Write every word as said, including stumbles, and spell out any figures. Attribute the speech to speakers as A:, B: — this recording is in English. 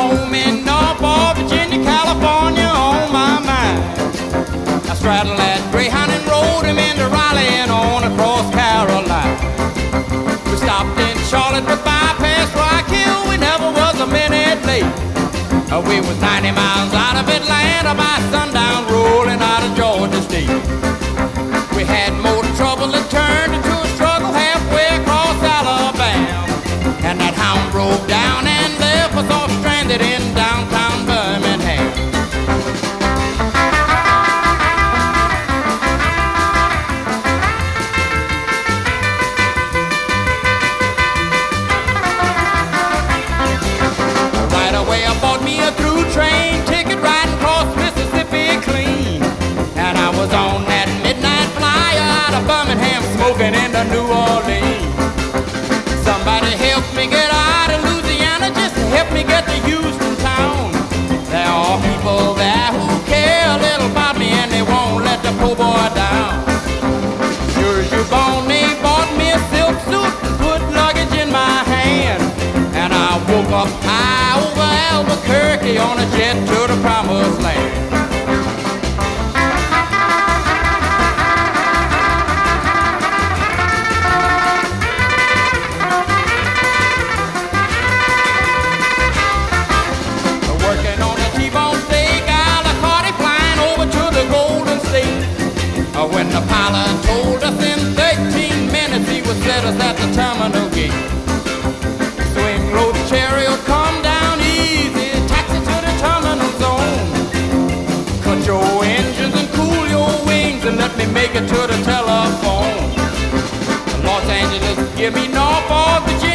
A: home in Norfolk, Virginia, California on my mind. I straddled that Greyhound and rode him into Raleigh and on across Carolina. We stopped in Charlotte with bypass Rock Hill. We never was a minute late. Uh, we was ninety miles out of Atlanta by sundown, rolling out of Georgia State. We had more trouble that turned into a struggle halfway across Alabama. And that hound broke down and left us all stranded in downtown Birmingham. Right away I bought me a through train ticket riding across Mississippi clean. And I was on that midnight flyer out of Birmingham smoking into New Orleans. Somebody help me get out of Louisiana, just help me get to Houston town. There are people there who care a little about me and they won't let the poor boy down. Sure as you're born, they bought me a silk suit and put luggage in my hand. And I woke up high over Albuquerque on a jet to the promised land. When the pilot told us in thirteen minutes he would set us at the terminal gate. Swing low the chariot, come down easy, taxi to the terminal zone. Cut your engines and cool your wings and let me make it to the telephone. Los Angeles, give me Norfolk, Virginia.